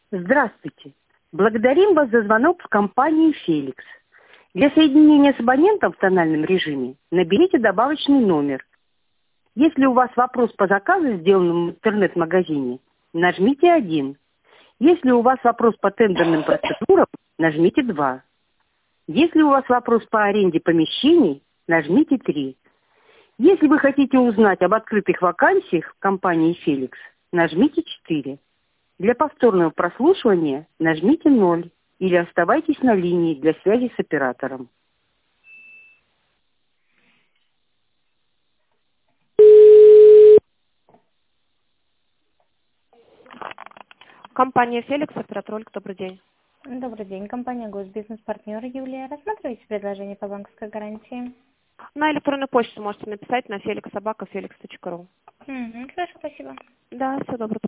Здравствуйте. Благодарим вас за звонок в компанию «Феликс». Для соединения с абонентом в тональном режиме наберите добавочный номер. Если у вас вопрос по заказу, сделанному в интернет-магазине, нажмите 1. Если у вас вопрос по тендерным процедурам, нажмите 2. Если у вас вопрос по аренде помещений, нажмите 3. Если вы хотите узнать об открытых вакансиях в компании «Феликс», нажмите 4. Для повторного прослушивания нажмите 0 или оставайтесь на линии для связи с оператором. Компания «Феликс», оператор Ольга, добрый день. Добрый день, компания «Госбизнес-партнер» Юлия. Рассматриваете предложение по банковской гарантии? На электронную почту можете написать на felix@felix.ru. Хорошо, спасибо. Да, все добро.